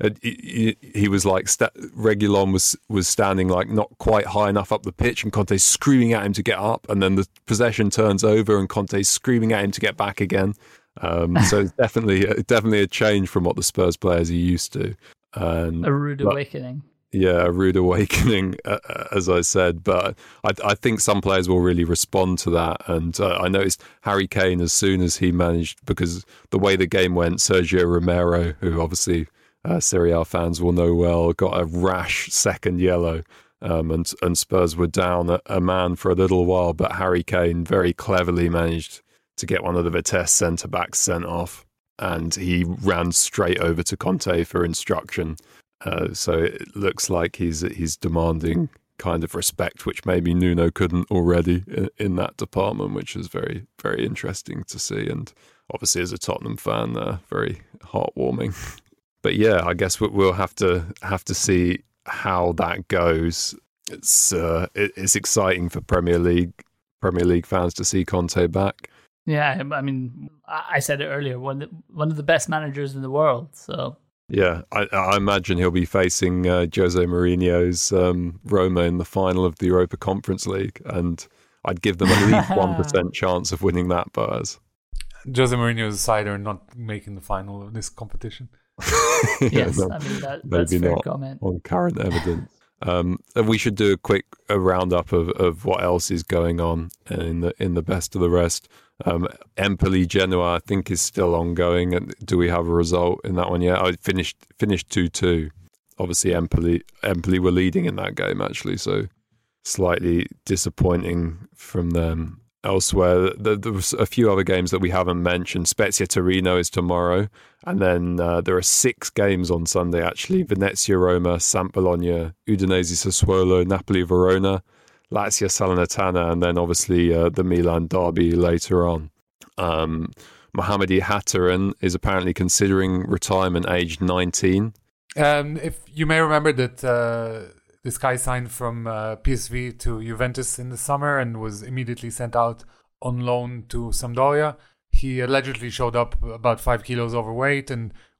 he, he was like, st- Reguilon was, was standing like not quite high enough up the pitch, and Conte's screaming at him to get up, and then the possession turns over and Conte's screaming at him to get back again. Um, so it's definitely, definitely a change from what the Spurs players are used to. And, a rude but, awakening. Yeah, a rude awakening, uh, as I said. But I, I think some players will really respond to that. And uh, I noticed Harry Kane, as soon as he managed, because the way the game went, Sergio Romero, who obviously uh, Serie A fans will know well, got a rash second yellow. Um, and, and Spurs were down a, a man for a little while. But Harry Kane very cleverly managed to get one of the Vitesse centre-backs sent off. And he ran straight over to Conte for instruction. Uh, so it looks like he's he's demanding kind of respect, which maybe Nuno couldn't already in, in that department, which is very, very interesting to see. And obviously, as a Tottenham fan, uh, very heartwarming. But yeah, I guess we'll have to have to see how that goes. It's uh, it, it's exciting for Premier League Premier League fans to see Conte back. Yeah, I mean, I said it earlier, one one of the best managers in the world. So. Yeah, I, I imagine he'll be facing uh, Jose Mourinho's um, Roma in the final of the Europa Conference League, and I'd give them at least one percent chance of winning that, Boaz. Jose Mourinho's side are not making the final of this competition. yeah, yes, no, I mean, that, that's maybe fair not comment. On current evidence. Um, and we should do a quick a roundup of, of what else is going on in the in the best of the rest. Um, Empoli Genoa, I think, is still ongoing. And do we have a result in that one yet? I finished finished two two. Obviously, Empoli Empoli were leading in that game actually, so slightly disappointing from them. Elsewhere, there, there was a few other games that we haven't mentioned. Spezia Torino is tomorrow, and then uh, there are six games on Sunday actually: Venezia Roma, Samp Bologna, Udinese Sassuolo, Napoli Verona, Lazio Salernitana, and then obviously uh, the Milan derby later on. Um, Mohamed Hatteran is apparently considering retirement, aged nineteen. Um, if you may remember that uh, this guy signed from uh, P S V to Juventus in the summer and was immediately sent out on loan to Sampdoria. He allegedly showed up about five kilos overweight and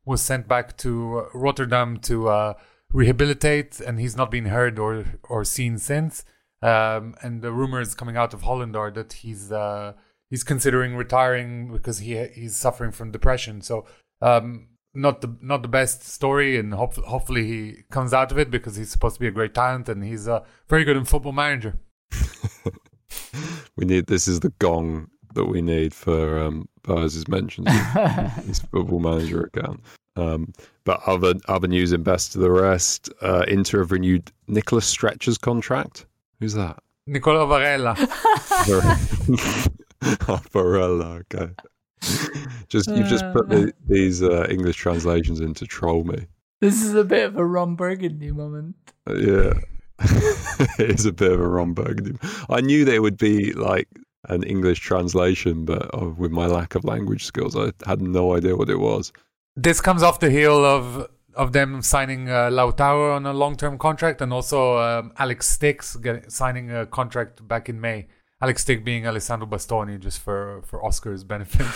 was sent back to Rotterdam to uh, rehabilitate, and he's not been heard or or seen since. Um, and the rumors coming out of Holland are that he's uh, he's considering retiring because he he's suffering from depression. So um, not the not the best story, and hope, hopefully he comes out of it because he's supposed to be a great talent and he's uh, very good in Football Manager. We need this is the gong that we need for um, Buz's mentioned his Football Manager account. Um, but other other news in best of the rest, uh, Inter have renewed Nicolas Stretcher's contract. Who's that? Nicola Varela. Oh, Varela, okay. Just you've just put the, these uh, English translations in to troll me. This is a bit of a Ron Burgundy moment. Uh, yeah, it is a bit of a Ron Burgundy. I knew that it would be like an English translation, but uh, with my lack of language skills, I had no idea what it was. This comes off the heel of of them signing uh, Lautaro on a long-term contract, and also um, Alex Sticks get, signing a contract back in May. Alex Stick being Alessandro Bastoni, just for, for Oscar's benefit.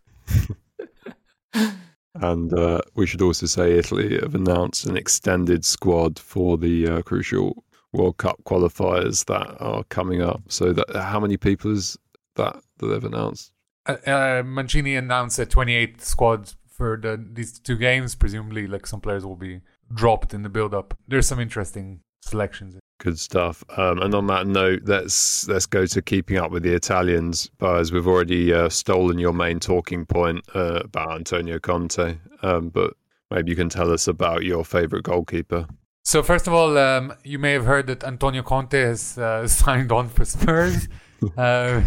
And uh, we should also say Italy have announced an extended squad for the uh, crucial World Cup qualifiers that are coming up. So that how many people is that that they've announced? Uh, uh, Mancini announced a twenty-eight squad for the these two games. Presumably, like some players will be dropped in the build-up. There's some interesting selections. Good stuff. Um, and on that note, let's let's go to keeping up with the Italians. Buzz, we've already uh, stolen your main talking point uh, about Antonio Conte, um, but maybe you can tell us about your favourite goalkeeper. So first of all, um, you may have heard that Antonio Conte has uh, signed on for Spurs. uh,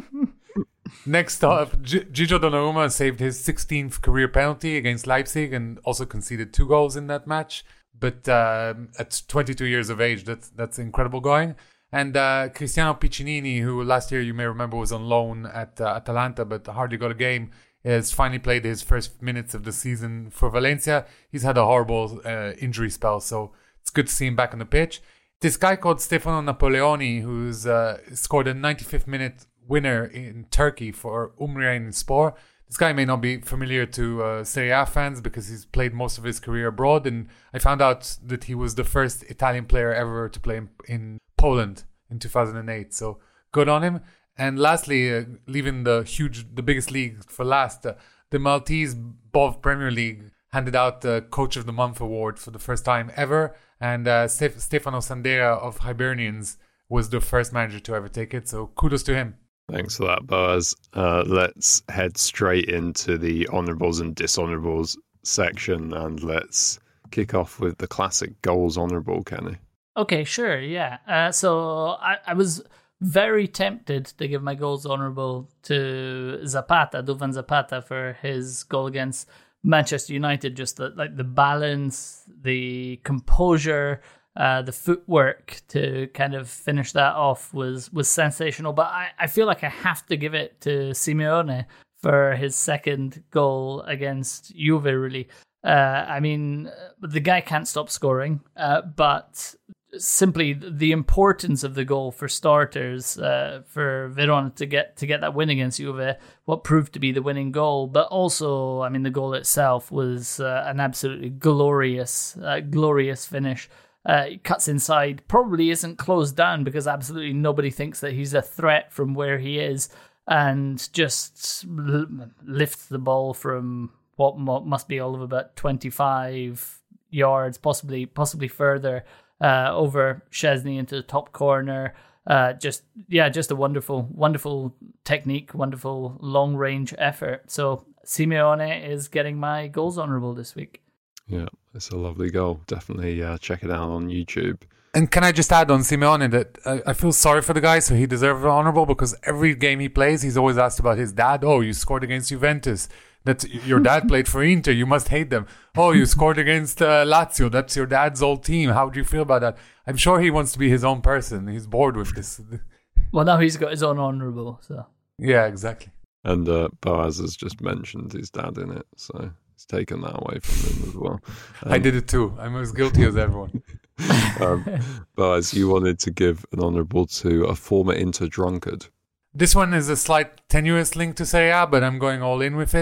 next up, G- Gigio Donnarumma saved his sixteenth career penalty against Leipzig and also conceded two goals in that match. But uh, at twenty-two years of age, that's that's incredible going. And uh, Cristiano Piccinini, who last year you may remember was on loan at uh, Atalanta but hardly got a game, has finally played his first minutes of the season for Valencia. He's had a horrible uh, injury spell, so it's good to see him back on the pitch. This guy called Stefano Napoleoni, who's uh, scored a ninety-fifth minute winner in Turkey for Umriyanispor. This guy may not be familiar to uh, Serie A fans because he's played most of his career abroad, and I found out that he was the first Italian player ever to play in, in Poland in two thousand eight. So good on him. And lastly, uh, leaving the huge, the biggest league for last, uh, the Maltese B O V Premier League handed out the Coach of the Month award for the first time ever, and uh, Stef- Stefano Sandera of Hibernians was the first manager to ever take it. So kudos to him. Thanks for that, Buzz. Uh, let's head straight into the honourables and dishonourables section, and let's kick off with the classic goals honourable, Kenny. Okay, sure, yeah. Uh, so I, I was very tempted to give my goals honourable to Zapata, Duvan Zapata, for his goal against Manchester United. Just the, like the balance, the composure, Uh, the footwork to kind of finish that off was was sensational. But I, I feel like I have to give it to Simeone for his second goal against Juve, really. Uh, I mean, the guy can't stop scoring, uh, but simply the importance of the goal for starters, uh, for Verona to get to get that win against Juve, what proved to be the winning goal. But also, I mean, the goal itself was uh, an absolutely glorious, uh, glorious finish. Uh, he cuts inside, probably isn't closed down because absolutely nobody thinks that he's a threat from where he is, and just l- lifts the ball from what mo- must be all of about twenty-five yards, possibly possibly further, uh, over Szczesny into the top corner. Uh, just yeah, just a wonderful, wonderful technique, wonderful long range effort. So Simeone is getting my goals honourable this week. Yeah, it's a lovely goal. Definitely uh, check it out on YouTube. And can I just add on Simeone that I, I feel sorry for the guy, so he deserves an honourable, because every game he plays, he's always asked about his dad. Oh, you scored against Juventus. That's your dad played for Inter. You must hate them. Oh, you scored against uh, Lazio. That's your dad's old team. How do you feel about that? I'm sure he wants to be his own person. He's bored with this. Well, now he's got his own honourable. So yeah, exactly. And uh, Boaz has just mentioned his dad in it, so he's taken that away from him as well. Um, I did it too. I'm as guilty as everyone. um, Boaz, you wanted to give an honourable to a former Inter drunkard. This one is a slight tenuous link to Serie A, but I'm going all in with it.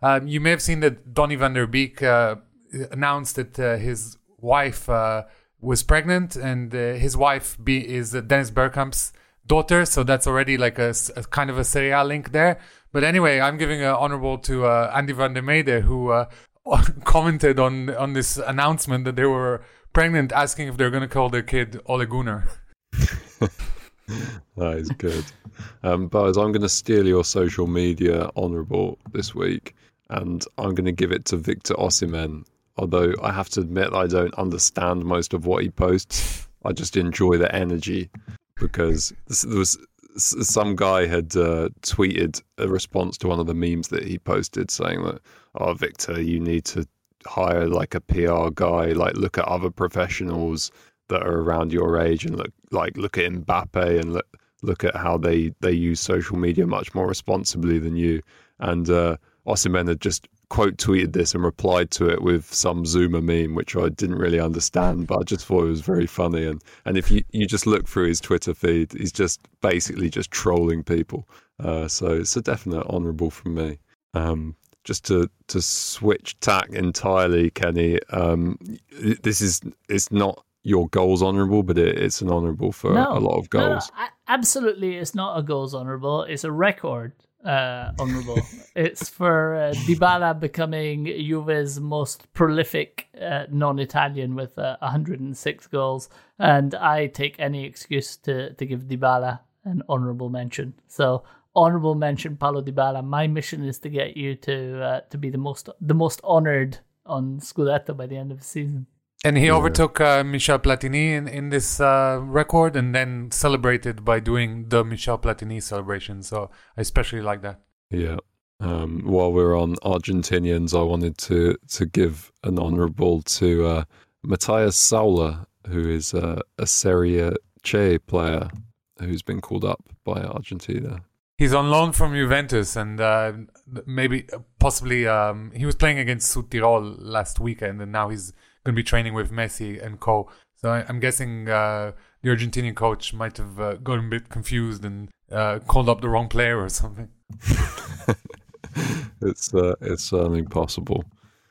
Um, you may have seen that Donny van der Beek uh, announced that uh, his wife uh, was pregnant, and uh, his wife be, is uh, Dennis Bergkamp's daughter, so that's already like a, a kind of a Serie A link there. But anyway, I'm giving an honorable to uh, Andy van der Meijden, who uh, commented on on this announcement that they were pregnant, asking if they're going to call their kid Ole Gunnar. That is good. Um, Buzz, I'm going to steal your social media honourable this week, and I'm going to give it to Victor Osimhen. Although I have to admit I don't understand most of what he posts. I just enjoy the energy, because there was some guy had uh, tweeted a response to one of the memes that he posted saying that, oh, Victor, you need to hire like a P R guy, like look at other professionals that are around your age and look like look at Mbappe and look look at how they, they use social media much more responsibly than you. And uh, Osimhen had just quote tweeted this and replied to it with some Zuma meme, which I didn't really understand, but I just thought it was very funny. And and if you, you just look through his Twitter feed, he's just basically just trolling people. Uh, so it's a definite honourable from me. Um, just to, to switch tack entirely, Kenny, um, this is it's not your goals honourable, but it, it's an honourable for no, a lot of goals. No, no, absolutely, it's not a goals honourable. It's a record uh, honourable. It's for uh, Dybala becoming Juve's most prolific uh, non-Italian with uh, one hundred six goals, and I take any excuse to, to give Dybala an honourable mention. So honourable mention, Paulo Dybala. My mission is to get you to uh, to be the most the most honoured on Scudetto by the end of the season. And he yeah. overtook uh, Michel Platini in, in this uh, record, and then celebrated by doing the Michel Platini celebration. So I especially like that. Yeah. Um, while we're on Argentinians, I wanted to, to give an honourable to uh, Matthias Sauler, who is uh, a Serie C player who's been called up by Argentina. He's on loan from Juventus, and uh, maybe, possibly, um, he was playing against Südtirol last weekend, and now he's going to be training with Messi and co. So I, I'm guessing uh, the Argentinian coach might have uh, gotten a bit confused and uh, called up the wrong player or something. it's uh, it's certainly possible,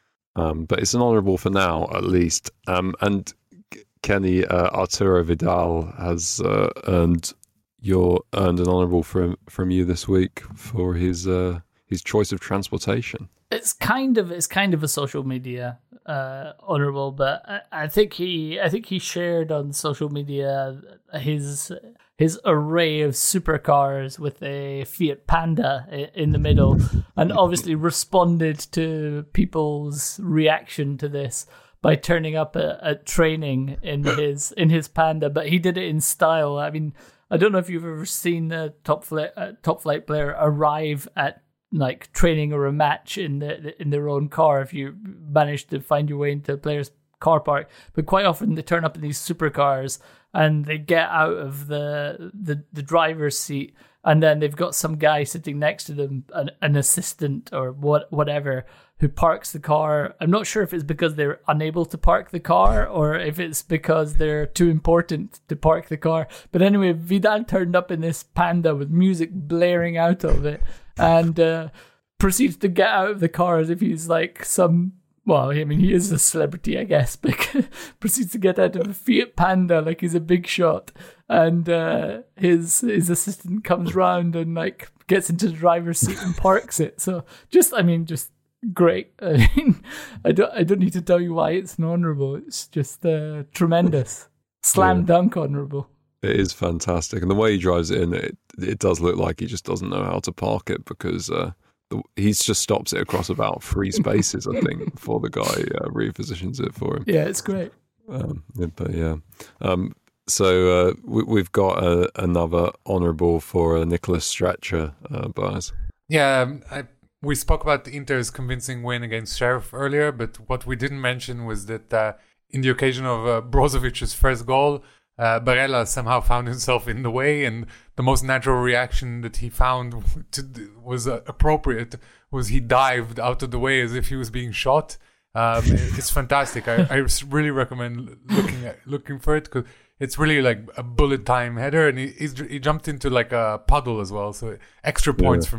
um, but it's an honourable for now at least. Um, and Kenny, uh, Arturo Vidal has uh, earned your earned an honourable from from you this week for his uh, his choice of transportation. It's kind of it's kind of a social media uh, honourable, but I, I think he I think he shared on social media his his array of supercars with a Fiat Panda in the middle, and obviously responded to people's reaction to this by turning up at, at training in his in his Panda. But he did it in style. I mean, I don't know if you've ever seen a top flight a top flight player arrive at like training or a match in the in their own car, if you manage to find your way into a player's car park. But quite often they turn up in these supercars and they get out of the the, the driver's seat, and then they've got some guy sitting next to them, an, an assistant or what whatever, who parks the car. I'm not sure if it's because they're unable to park the car or if it's because they're too important to park the car. But anyway, Vidal turned up in this Panda with music blaring out of it, and uh, proceeds to get out of the car as if he's like some, well, I mean, he is a celebrity, I guess, but proceeds to get out of a Fiat Panda like he's a big shot. And uh, his his assistant comes round and like gets into the driver's seat and parks it. So just, I mean, just great. I mean, I don't, I don't need to tell you why it's an honourable. It's just uh, tremendous. Slam yeah. dunk honourable. It is fantastic, and the way he drives it in, it it does look like he just doesn't know how to park it, because uh, the, he just stops it across about three spaces, I think, before the guy uh, repositions it for him. Yeah, it's great. Um, yeah, but yeah, um, so uh, we, we've got uh, another honourable for uh, Nicholas Stretcher, uh, Baz. Yeah, um, I, we spoke about Inter's convincing win against Sheriff earlier, but what we didn't mention was that uh, in the occasion of uh, Brozovic's first goal, Uh, Barella somehow found himself in the way, and the most natural reaction that he found to, was uh, appropriate was he dived out of the way as if he was being shot. Um, it's fantastic. I, I really recommend looking at, looking for it, because it's really like a bullet time header, and he he's, he jumped into like a puddle as well, so extra points yeah. for me.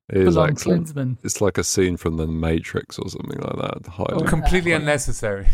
It is Belong excellent. Klinsmann. It's like a scene from The Matrix or something like that. Highly. Completely unnecessary.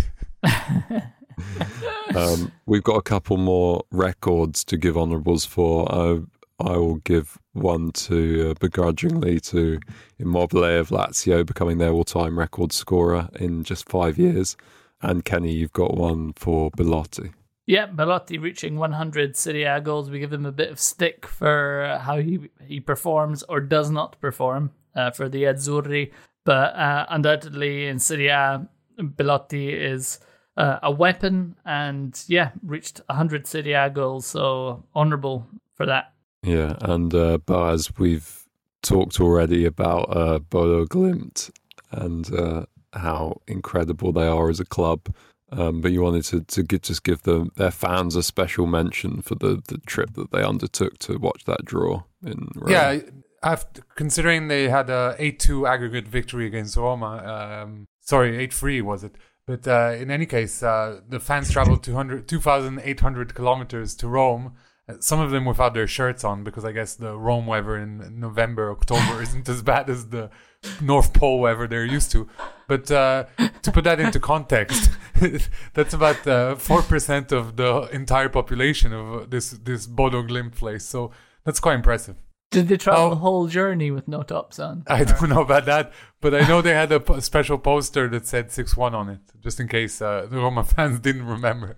um, we've got a couple more records to give honourables for. I, I will give one to uh, begrudgingly to Immobile of Lazio, becoming their all-time record scorer in just five years. And Kenny, you've got one for Belotti. Yeah, Belotti reaching one hundred Serie A goals. We give him a bit of stick for how he he performs or does not perform uh, for the Azzurri. But uh, undoubtedly in Serie A, Belotti is uh, a weapon and, yeah, reached one hundred Serie A goals. So honourable for that. Yeah, and uh, Boaz, we've talked already about uh, Bodo Glimt and uh, how incredible they are as a club. Um, but you wanted to, to get, just give them, their fans a special mention for the, the trip that they undertook to watch that draw in Rome. Yeah, after, considering they had a eight two aggregate victory against Roma, um, sorry, eight three was it? But uh, in any case, uh, the fans traveled two thousand eight hundred kilometers to Rome. Some of them without their shirts on, because I guess the Rome weather in November, October isn't as bad as the North Pole weather they're used to. But uh, to put that into context, that's about uh, four percent of the entire population of this, this Bodo Glimt place. So that's quite impressive. Did they travel Oh. the whole journey with no tops on? I don't know about that, but I know they had a p- special poster that said six one on it, just in case uh, the Roma fans didn't remember.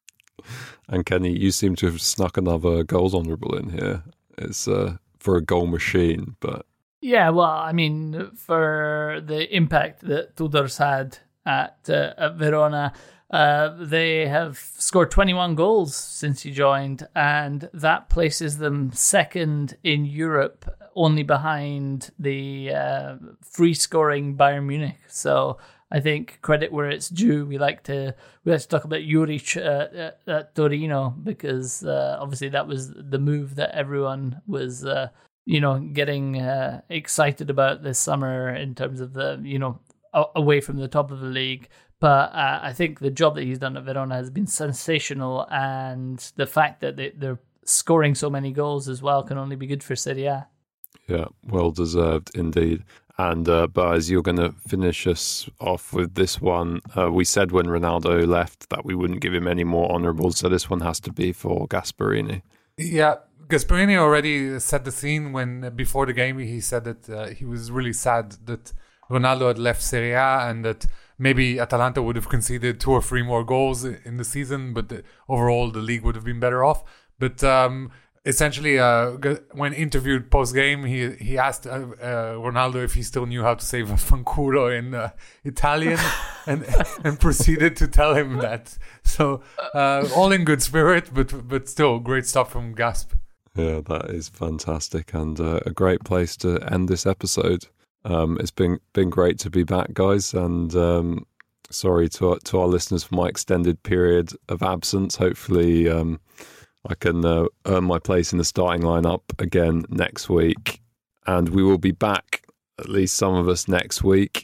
And Kenny, you seem to have snuck another goals honourable in here. It's uh, for a goal machine, but... Yeah, well, I mean, for the impact that Tudor's had at, uh, at Verona, uh, they have scored twenty-one goals since he joined, and that places them second in Europe, only behind the uh, free-scoring Bayern Munich. So I think credit where it's due. We like to we like to talk about Juric uh, at Torino, because uh, obviously that was the move that everyone was... Uh, you know, getting uh, excited about this summer in terms of the, you know, a- away from the top of the league. But uh, I think the job that he's done at Verona has been sensational, and the fact that they, they're scoring so many goals as well can only be good for Serie A. Yeah, well deserved indeed. And uh, Baz, you're going to finish us off with this one. Uh, we said when Ronaldo left that we wouldn't give him any more honourables, so this one has to be for Gasperini. Yeah, Gasperini already set the scene when, before the game, he said that uh, he was really sad that Ronaldo had left Serie A and that maybe Atalanta would have conceded two or three more goals in the season, but the, overall the league would have been better off. But um, essentially, uh, when interviewed post-game, he he asked uh, uh, Ronaldo if he still knew how to say "vaffanculo" in uh, Italian, and and proceeded to tell him that. So uh, all in good spirit, but but still great stuff from Gasp. Yeah, that is fantastic, and uh, a great place to end this episode. Um, it's been been great to be back, guys, and um, sorry to our, to our listeners for my extended period of absence. Hopefully, um, I can uh, earn my place in the starting lineup again next week, and we will be back, at least some of us, next week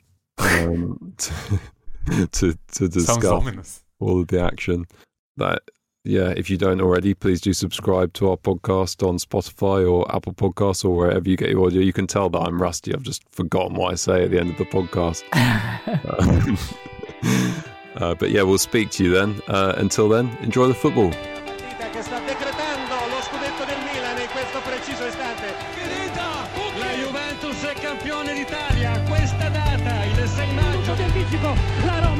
um, to, to to discuss all of the action. That. Yeah, if you don't already, please do subscribe to our podcast on Spotify or Apple Podcasts or wherever you get your audio. You can tell that I'm rusty. I've just forgotten what I say at the end of the podcast. um, uh, but yeah, we'll speak to you then. Uh, until then, enjoy the football. La Juventus è campione d'Italia. Questa data, il sei maggio del Fisico, la Roma